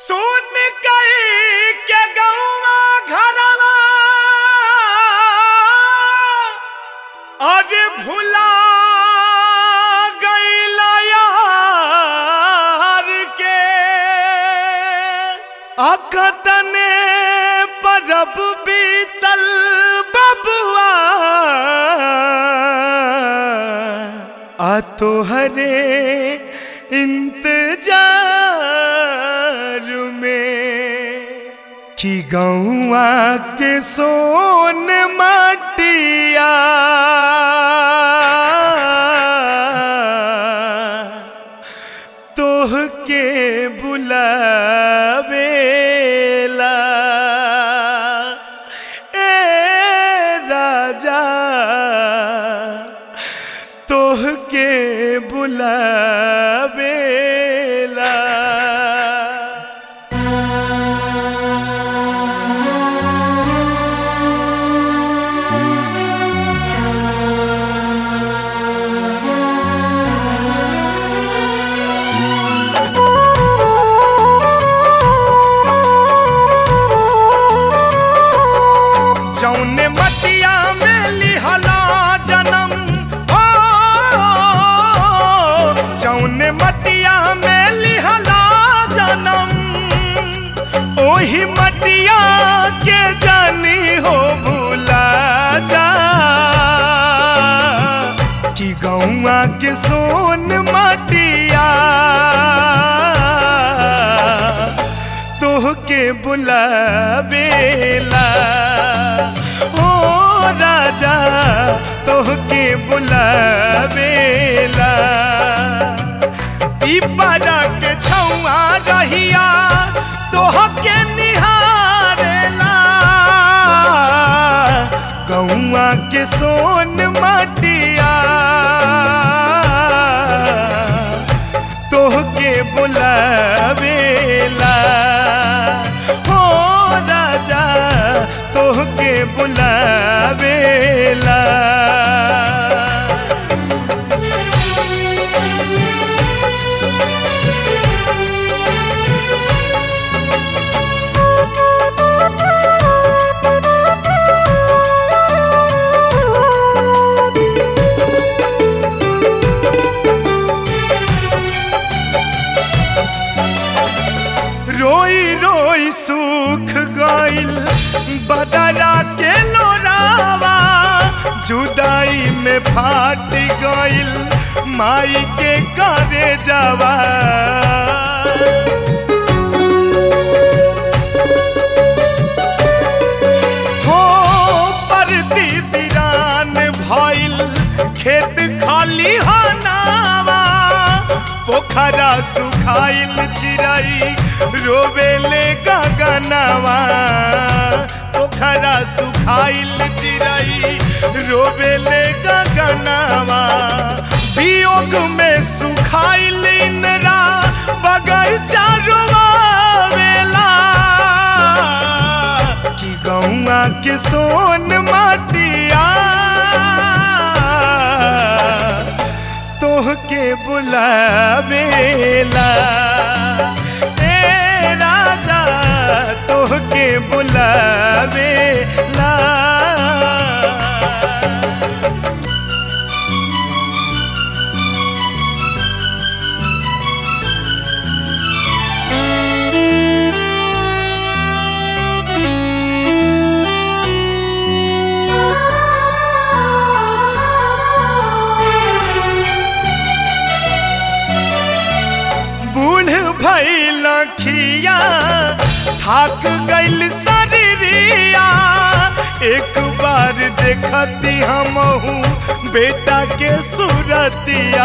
सुन कई के गौवा घरवा अरे भुला गईला यार के अकतने परब बीतल बबुआ आ तोहरे इंतजार में कि गौआ के सोन माटिया तोह के बुलावेला ए राजा तोह के बुलावेला। जौने मटिया में लिहला जन्म हो, जौने मटिया में लिहला जन्म ओही मटिया के जानी हो भूला जा कि गौआ के सोन मटिया तोह के बुलावेला ओ राजा तोह के बुलावेला। पिपरा के छौआ रहिया तोह के निहारेला गौआ के सोन मटिया तोह के बुलावेला हो राजा तोह के बुलावेला। रोई रोई सूख गइल बदरा के लोरावा जुदाई में फाट गइल माई के करे जावा। हो परती वीरान भइल खेत खाली हनावा पोखरा सुखाइल चिराई रोवेले गगनवा पोखरा सुखाइल चिराई रोवेले गगनवा वियोग में सुखाइल इनरा बगैचा रोवेला कि गौआ के सोन माटिया तोह के बुलावेला ए राजा तोह के बुलावेला। बूढ़ भइल खिया थाक गइल शरीरिया एक बार देखती हमहू बेटा के सूरतिया।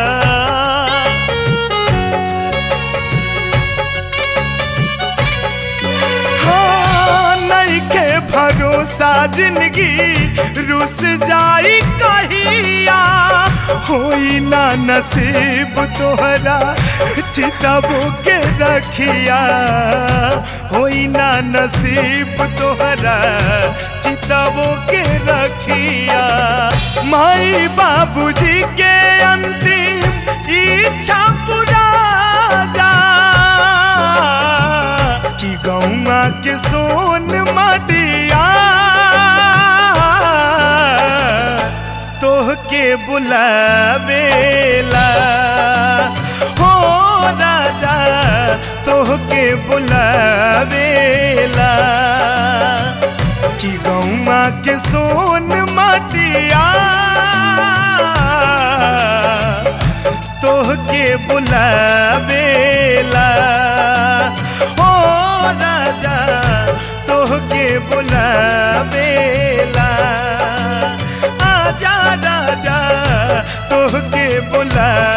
हाँ नइखे भरोसा जिंदगी रुस जाई कहिया होई ना नसीब तोहरा चितबो के रखिया होई ना नसीब तोहरा चितबो के रखिया। माई बाबूजी के अंतिम इच्छा पूरा जा तोहके बुलावेला कि गौवा के सोन माटिया तोहके बुलावेला ओ राजा तोहके बुलावेला आजा राजा तोहके बुला